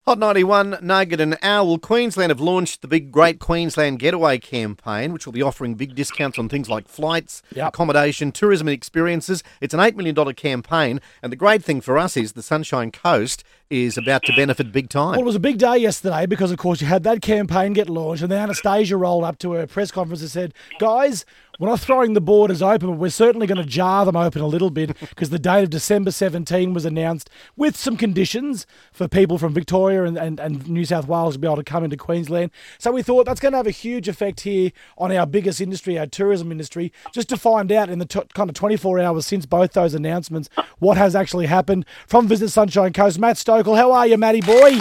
Hot 91, Nugget and Owl. Queensland have launched the big Great Queensland Getaway campaign, which will be offering big discounts on things like flights, accommodation, tourism and experiences. It's an $8 million campaign, and the great thing for us is the Sunshine Coast is about to benefit big time. Well, it was a big day yesterday because, of course, you had that campaign get launched, and then Anastasia rolled up to her press conference and said, guys, we're not throwing the borders open, but we're certainly going to jar them open a little bit because the date of December 17 was announced with some conditions for people from Victoria and New South Wales to be able to come into Queensland. So we thought that's going to have a huge effect here on our biggest industry, our tourism industry, just to find out in the kind of 24 hours since both those announcements what has actually happened. From Visit Sunshine Coast, Matt Stokel, how are you, Matty boy?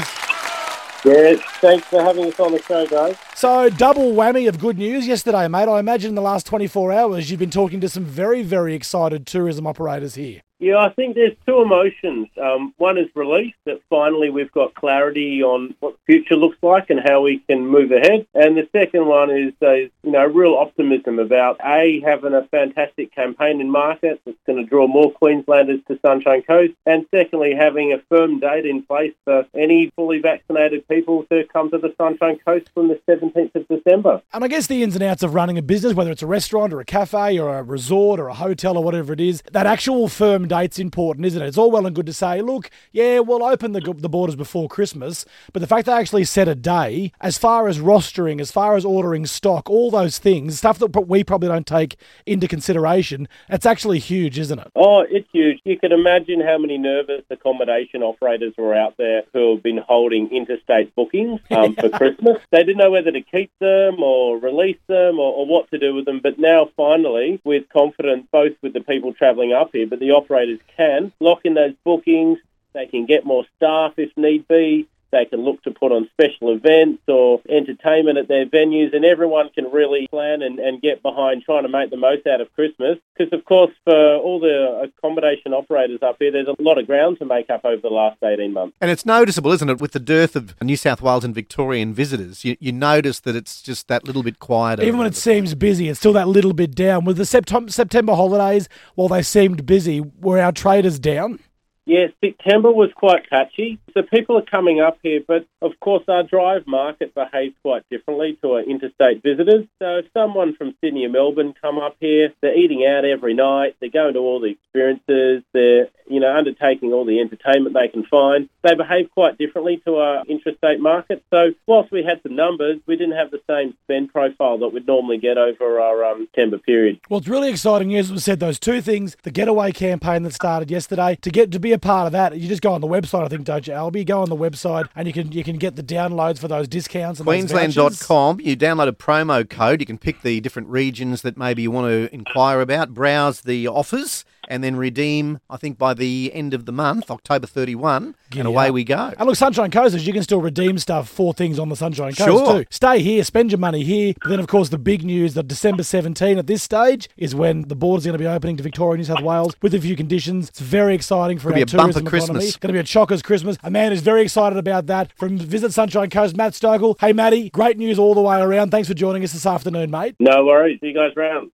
Yeah, thanks for having us on the show, guys. So, double whammy of good news yesterday, mate. I imagine in the last 24 hours you've been talking to some very, very excited tourism operators here. Yeah, I think there's two emotions. One is relief that finally we've got clarity on what the future looks like and how we can move ahead. And the second one is real optimism about having a fantastic campaign in market that's going to draw more Queenslanders to Sunshine Coast, and secondly having a firm date in place for any fully vaccinated people to come to the Sunshine Coast from the 17th of December. And I guess the ins and outs of running a business, whether it's a restaurant or a cafe or a resort or a hotel or whatever it is, that actual firm date's important, isn't it? It's all well and good to say, look, yeah, we'll open the borders before Christmas, but the fact they actually set a day, as far as rostering, as far as ordering stock, all those things, stuff that we probably don't take into consideration, it's actually huge, isn't it? Oh, it's huge. You can imagine how many nervous accommodation operators were out there who have been holding interstate bookings for Christmas. They didn't know whether to keep them or release them or what to do with them, but now finally, with confidence, both with the people travelling up here, but the operators can lock in those bookings. They can get more staff if need be. They can look to put on special events or entertainment at their venues, and everyone can really plan and get behind trying to make the most out of Christmas. Because, of course, for all the accommodation operators up here, there's a lot of ground to make up over the last 18 months. And it's noticeable, isn't it, with the dearth of New South Wales and Victorian visitors. You notice that it's just that little bit quieter. Even when it seems busy, it's still that little bit down. With the September holidays, while they seemed busy, were our traders down? Yes, September was quite patchy. So people are coming up here, but of course our drive market behaves quite differently to our interstate visitors. So if someone from Sydney or Melbourne come up here, they're eating out every night, they're going to all the experiences, they're undertaking all the entertainment they can find. They behave quite differently to our interstate market. So whilst we had some numbers, we didn't have the same spend profile that we'd normally get over our September period. Well, it's really exciting news. As we said, those two things, the Getaway campaign that started yesterday, to be a part of that, you just go on the website, I think, don't you, Albie? Go on the website and you can get the downloads for those discounts. And Queensland.com, you download a promo code, you can pick the different regions that maybe you want to inquire about, browse the offers, and then redeem, I think, by the end of the month, October 31, and away we go. And look, Sunshine Coasters, you can still redeem stuff for things on the Sunshine Coast too. Stay here, spend your money here. But then, of course, the big news that December 17 at this stage is when the borders are going to be opening to Victoria and New South Wales with a few conditions. It's very exciting for our tourism economy. It's going to be a chockers Christmas. A man is very excited about that. From Visit Sunshine Coast, Matt Stokel. Hey, Matty, great news all the way around. Thanks for joining us this afternoon, mate. No worries. See you guys around.